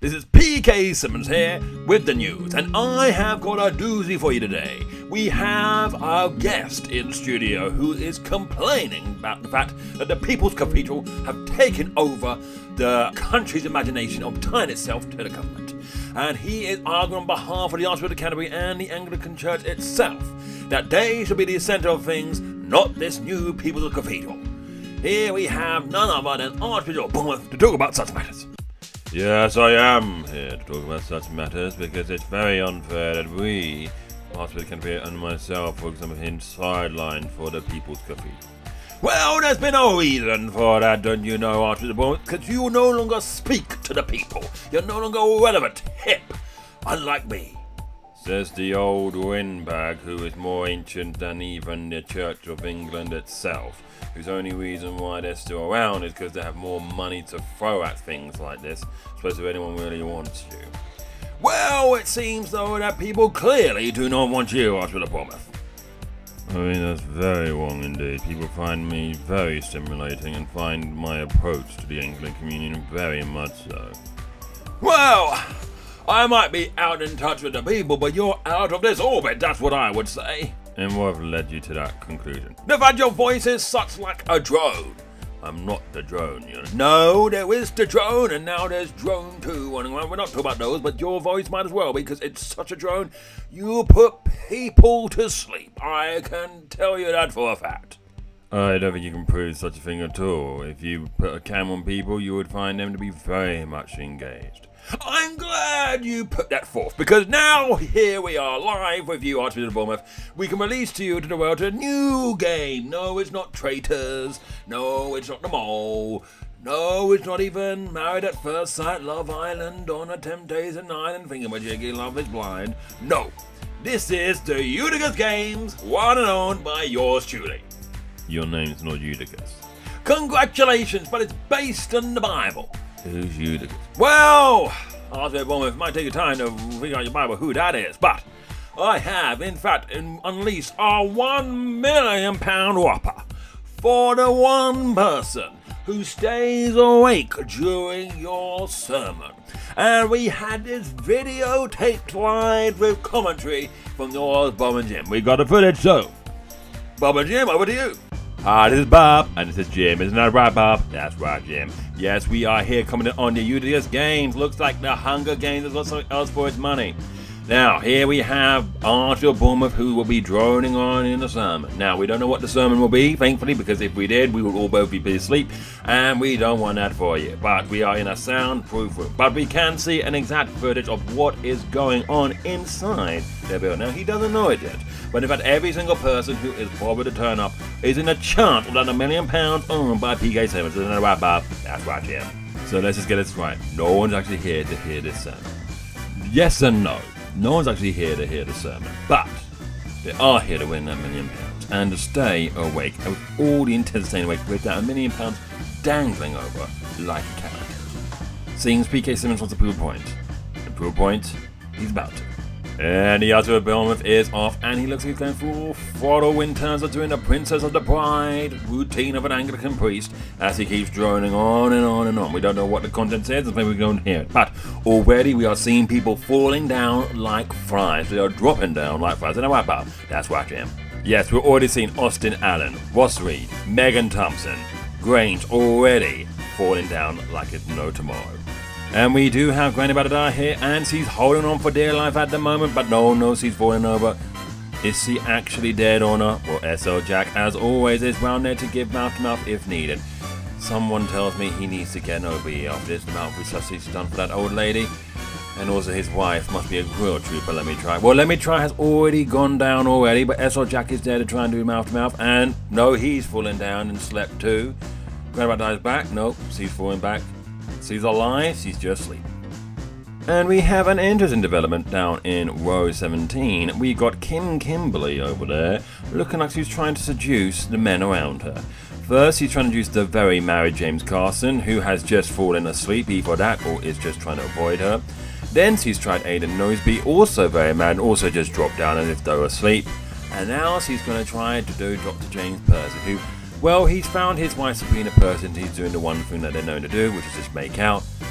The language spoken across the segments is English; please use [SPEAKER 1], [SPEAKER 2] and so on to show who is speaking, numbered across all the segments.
[SPEAKER 1] This is PK Simmons here with the news, and I have got a doozy for you today. We have our guest in studio who is complaining about the fact that the People's Cathedral have taken over the country's imagination of tying itself to the government. And he is arguing on behalf of the Archbishop of Canterbury and the Anglican Church itself that they should be the centre of things, not this new People's Cathedral. Here we have none other than Archbishop of Bournemouth to talk about such matters.
[SPEAKER 2] Yes, I am here to talk about such matters because it's very unfair that we, Archbishop of Canterbury and myself, for example, been sidelined for the People's Cathedral.
[SPEAKER 1] Well, there's been a reason for that, don't you know, Archbishop of Bournemouth? Because you no longer speak to the people. You're no longer relevant, hip, unlike me.
[SPEAKER 2] Says the old windbag, who is more ancient than even the Church of England itself, whose only reason why they're still around is because they have more money to throw at things like this, especially if anyone really wants you.
[SPEAKER 1] Well, it seems though that people clearly do not want you, Archbishop of Bournemouth.
[SPEAKER 2] I mean, that's very wrong indeed. People find me very stimulating and find my approach to the Anglican Communion very much so.
[SPEAKER 1] Well, I might be out in touch with the people, but you're out of this orbit, that's what I would say.
[SPEAKER 2] And what led you to that conclusion?
[SPEAKER 1] The fact your voice is such like a drone.
[SPEAKER 2] I'm not the drone, you know.
[SPEAKER 1] No, there is the drone, and now there's drone 2 running around. We're not talking about those, but your voice might as well, because it's such a drone. You put people to sleep. I can tell you that for a fact.
[SPEAKER 2] I don't think you can prove such a thing at all. If you put a cam on people, you would find them to be very much engaged.
[SPEAKER 1] I'm glad you put that forth, because now here we are live with you, Archbishop of Bournemouth. We can release to you, to the world, a new game. No, it's not Traitors. No, it's not The Mole. No, it's not even Married at First Sight, Love Island, on a Temptation Island, Thingamajiggy, Love is Blind. No, this is the Eutychus Games, one and owned by yours truly.
[SPEAKER 2] Your name's not Eutychus.
[SPEAKER 1] Congratulations, but it's based on the Bible.
[SPEAKER 2] Who's Eutychus?
[SPEAKER 1] Well, Archbishop of Bournemouth, it might take you time to figure out your Bible who that is, but I have, in fact, unleashed a £1 million whopper for the one person who stays awake during your sermon. And we had this video taped live with commentary from yours, Bob and Jim. We got the footage, so Bob and Jim, over to you.
[SPEAKER 2] Hi, this is Bob, and this is Jim. Isn't that right, Bob? That's right, Jim.
[SPEAKER 1] Yes, we are here coming on the Eutychus Games. Looks like the Hunger Games has got something else for its money. Now, here we have Archbishop of Bournemouth, who will be droning on in the sermon. Now, we don't know what the sermon will be, thankfully, because if we did, we would all both be asleep, and we don't want that for you. But we are in a soundproof room. But we can see an exact footage of what is going on inside their building. Now, he doesn't know it yet, but in fact, every single person who is bothered to turn up is in a chance of that £1 million owned by PK Simmons. Isn't that right, Bob? That's right, Jim.
[SPEAKER 2] So let's just get this right. No one's actually here to hear this sermon.
[SPEAKER 1] Yes and no.
[SPEAKER 2] No one's actually here to hear the sermon, but they are here to win that £1 million and to stay awake, and with all the intent of staying awake, with that £1 million dangling over like a carrot. Seems PK Simmons wants to prove a point, and prove a point, he's about to. And the Archbishop of Bournemouth is off, and he looks like he's going full throttle in terms of doing the Princess of the Bride routine of an Anglican priest as he keeps droning on and on and on. We don't know what the content says, maybe we don't hear it. But already we are seeing people falling down like flies. They are dropping down like flies. And right, Bob? That's right, Jim. Yes, we're already seeing Austin Allen, Ross Reed, Megan Thompson, Grange already falling down like it's no tomorrow. And we do have Granny Badadar here, and she's holding on for dear life at the moment, but no one knows she's falling over. Is she actually dead or not? Well, SL Jack, as always, is round there to give mouth-to-mouth if needed. Someone tells me he needs to get an OB after this mouth resuscitation he's done for that old lady. And also his wife must be a real trooper, Let Me Try. Well, Let Me Try has already gone down already, but SL Jack is there to try and do mouth-to-mouth, and no, he's falling down and slept too. Granny Badar's back. Nope, she's falling back. She's alive, she's just sleeping. And we have an interesting development down in row 17. We got Kim Kimberly over there, looking like she's trying to seduce the men around her. First, he's trying to seduce the very married James Carson, who has just fallen asleep either that or is just trying to avoid her. Then she's tried Aidan Noseby, also very mad, and also just dropped down as if they were asleep. And now she's going to try to do Dr. James Percy, who, well, he's found his wife Sabrina Percy, and he's doing the one thing that they're known to do, which is just make out.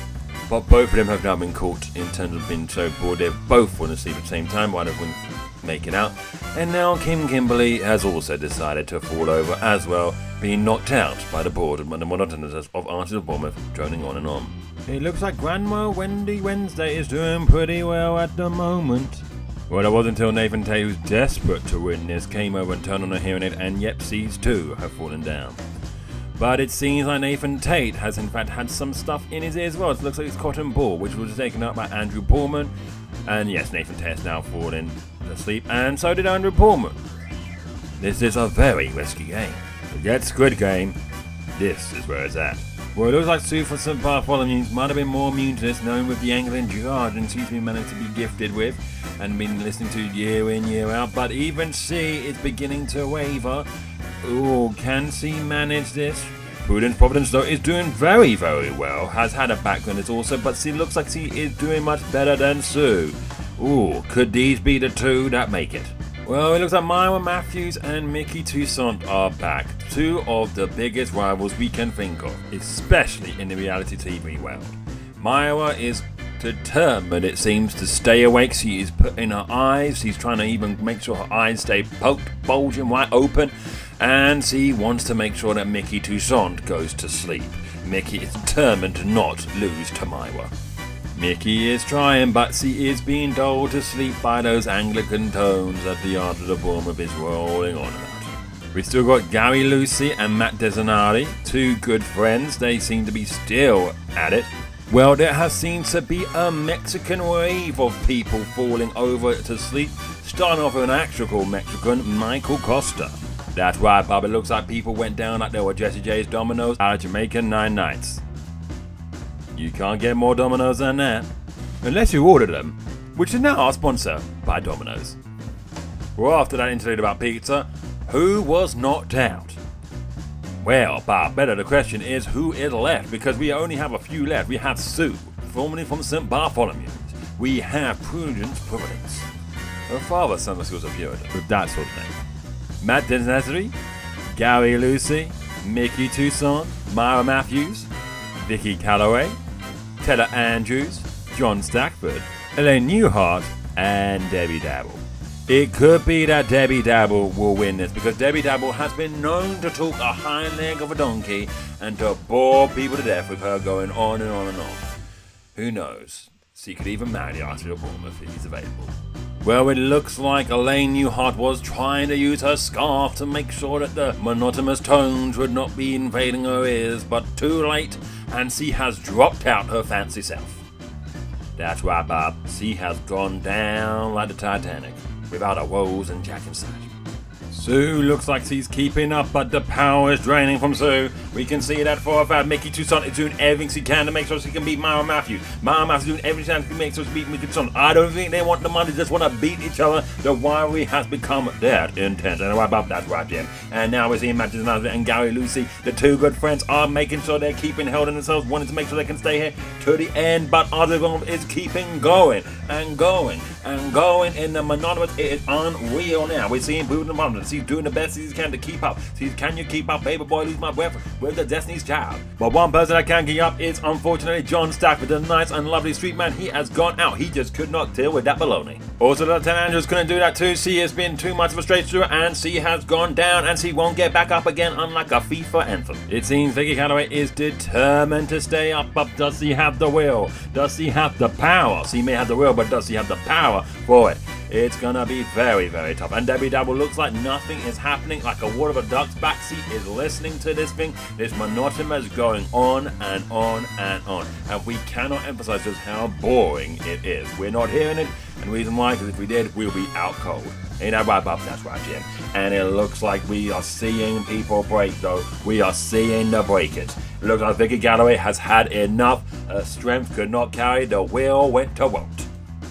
[SPEAKER 2] But both of them have now been caught in terms of being so bored they've both fallen asleep at the same time, one of them make it out. And now Kim Kimberly has also decided to fall over as well, being knocked out by the boredom and the monotonous of Archers of Bournemouth droning on and on. It looks like Grandma Wendy Wednesday is doing pretty well at the moment. Well, it wasn't until Nathan Tate, who's desperate to win this, came over and turned on a hearing aid, and yep, these too have fallen down. But it seems like Nathan Tate has in fact had some stuff in his ear as well. It looks like it's cotton ball, which was taken up by Andrew Pullman. And yes, Nathan Tate has now fallen asleep, and so did Andrew Pullman. This is a very risky game. Forget Squid Game, this is where it's at. Well, it looks like Sue from St. Bartholomew's might have been more immune to this, knowing with the Anglican jargon she's been managed to be gifted with and been listening to year in, year out. But even she is beginning to waver. Oh, can she manage this? Prudence Providence, though, is doing very, very well. Has had a background as also, but she looks like she is doing much better than Sue. Ooh, could these be the two that make it? Well, it looks like Myra Matthews and Mickey Toussaint are back. Two of the biggest rivals we can think of, especially in the reality TV world. Myra is determined, it seems, to stay awake. She is putting her eyes, she's trying to even make sure her eyes stay poked, bulging wide open. And she wants to make sure that Mickey Toussaint goes to sleep. Mickey is determined to not lose to Myra. Mickey is trying, but she is being dulled to sleep by those Anglican tones that the Archers of Bournemouth is rolling on about. We've still got Gary Lucy and Matt Desinari, two good friends. They seem to be still at it. Well, there has seemed to be a Mexican wave of people falling over to sleep, starting off with an actual Mexican, Michael Costa. That's right, Bob. It looks like people went down like they were Jesse J's Domino's out of Jamaican 9 nights. You can't get more Domino's than that. Unless you order them, which is now our sponsor by Domino's. Well, after that interlude about pizza, who was knocked out? Well, Bob, better the question is who is left, because we only have a few left. We have Sue, formerly from St. Bartholomew's. We have Prudence Providence. Her father sometimes was a Puritan, with that sort of name. Matt Desinari, Gary Lucy, Mickey Toussaint, Myra Matthews, Vicky Calloway, Tella Andrews, John Stackford, Elaine Newhart, and Debbie Dabble. It could be that Debbie Dabble will win this, because Debbie Dabble has been known to talk a hind leg of a donkey and to bore people to death with her going on and on and on. Who knows? She could even marry the Archers of Bournemouth if he's available. Well, it looks like Elaine Newhart was trying to use her scarf to make sure that the monotonous tones would not be invading her ears, but too late, and she has dropped out her fancy self. That's right, Bob. She has gone down like the Titanic, without her woes and Jack inside. Sue looks like she's keeping up, but the power is draining from Sue. We can see that for a fact. Mickey Toussaint is doing everything she can to make sure she can beat Myra Matthews. Myra Matthews is doing everything she can make sure she beat Mickey Toussaint. I don't think they want the money, they just want to beat each other. The rivalry has become that intense. And that's right, Jim. And now we're seeing Matt Desinari and Gary Lucy. The two good friends are making sure they're keeping held in themselves, wanting to make sure they can stay here to the end. But Archers is keeping going and going and going in the monotonous. It is unreal now. We're seeing Prudence Providence. She's doing the best she can to keep up. Can you keep up, baby boy? Lose my breath with the Destiny's Child. But one person that can keep up is unfortunately John Stackford, the nice and lovely street man. He has gone out. He just could not deal with that baloney. Also, Lieutenant Andrews couldn't do that too. She has been too much of a straight through, and she has gone down, and she won't get back up again, unlike a FIFA anthem. It seems Vicky Calloway is determined to stay up, but does she have the will? Does she have the power? She may have the will, but does she have the power for it? It's gonna be very, very tough. And Debbie Dabble looks like nothing is happening, like a water of a duck's backseat is listening to this thing. This monotonous going on and on and on. And we cannot emphasize just how boring it is. We're not hearing it, and the reason why, because if we did, we'll be out cold. Ain't that right, Bob? That's right, Jim. And it looks like we are seeing people break, though. We are seeing the breakers. It looks like Vicky Calloway has had enough. Her strength could not carry, the will went to won't.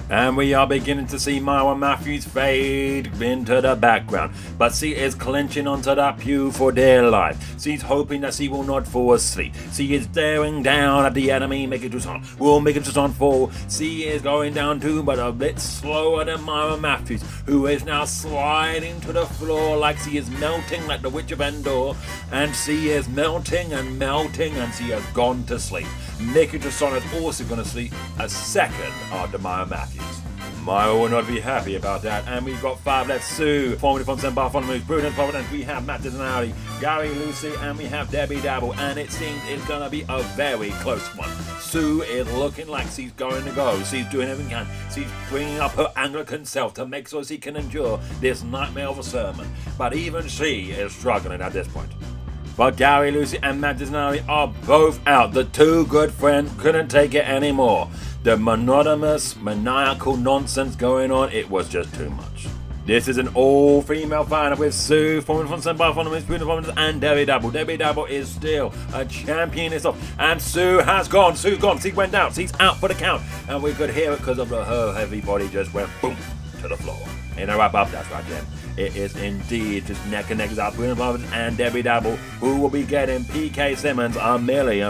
[SPEAKER 1] And we are beginning to see Myra Matthews fade into the background. But she is clenching onto that pew for dear life. She's hoping that she will not fall asleep. She is staring down at the enemy, Mikey-Tucson. Will Mikey-Tucson fall? She is going down too, but a bit slower than Myra Matthews, who is now sliding to the floor like she is melting like the Witch of Endor. And she is melting, and she has gone to sleep. Mikey-Tucson is also going to sleep a second after Myra Matthews. Myra will not be happy about that, and we've got 5 left. Sue, formerly from St. Bartholomew's, Prudence, Providence. We have Matt Disney, Gary Lucy, and we have Debbie Dabble, and it seems it's going to be a very close one. Sue is looking like she's going to go. She's doing everything she can. She's bringing up her Anglican self to make sure she can endure this nightmare of a sermon, but even she is struggling at this point. But Gary, Lucy, and Matt Disney are both out. The 2 good friends couldn't take it anymore. The monotonous, maniacal nonsense going on, it was just too much. This is an all-female final with Sue, formerly from St. Bartholomew's, and Debbie Dabble. Debbie Dabble is still a champion herself, and Sue has gone. Sue's gone. She went out. She's out for the count, and we could hear it because of her heavy body just went boom to the floor. In a wrap-up, that's right, Jen. It is indeed just neck and neck with Prudence and Debbie Dabble, who will be getting PK Simmons £1 million.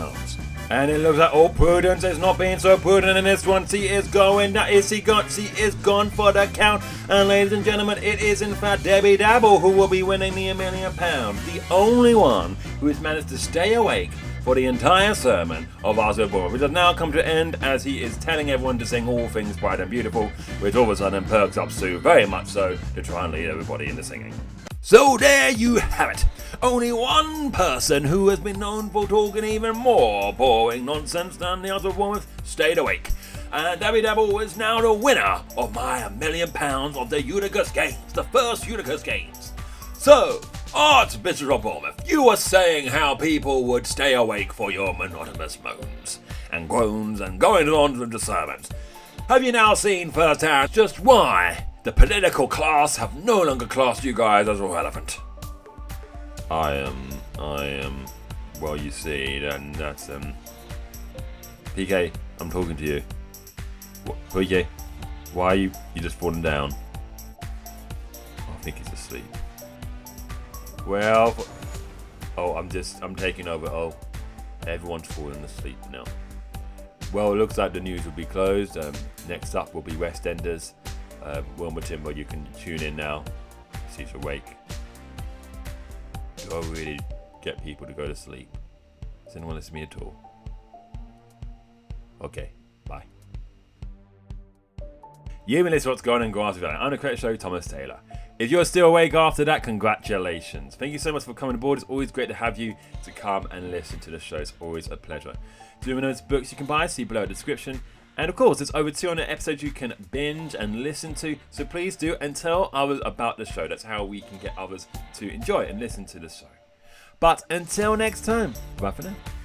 [SPEAKER 1] And it looks like Prudence is not being so prudent in this one. She is going. She is gone for the count. And ladies and gentlemen, it is in fact Debbie Dabble who will be winning the £1 million. The only one who has managed to stay awake for the entire sermon of Arthur Bourne, which has now come to an end as he is telling everyone to sing all things bright and beautiful, which all of a sudden perks up Sue very much so to try and lead everybody in the singing. So there you have it. Only one person who has been known for talking even more boring nonsense than the other woman stayed awake. And Debbie Dabble is now the winner of my £1 million of the Eutychus Games, the first Eutychus Games. So, Archbishop of Bournemouth, you were saying how people would stay awake for your monotonous moans and groans and going on with the sermons. Have you now seen firsthand just why the political class have no longer classed you guys as relevant? I am, well, you see, and that's, PK, I'm talking to you. PK, why are you just falling down? I think he's asleep. Well, I'm taking over. Everyone's falling asleep now. Well, it looks like the news will be closed. Next up will be West Enders. Wilma Timber, you can tune in now. She's awake. Do I really get people to go to sleep? Does anyone listen to me at all? Okay, bye. You've been listening to What's Going On in Grassy Valley. I'm the Credit Show, Thomas Taylor. If you're still awake after that, congratulations. Thank you so much for coming aboard. It's always great to have you to come and listen to the show. It's always a pleasure. Luminous books you can buy, see below the description. And of course, there's over 200 episodes you can binge and listen to. So please do and tell others about the show. That's how we can get others to enjoy and listen to the show. But until next time, bye for now.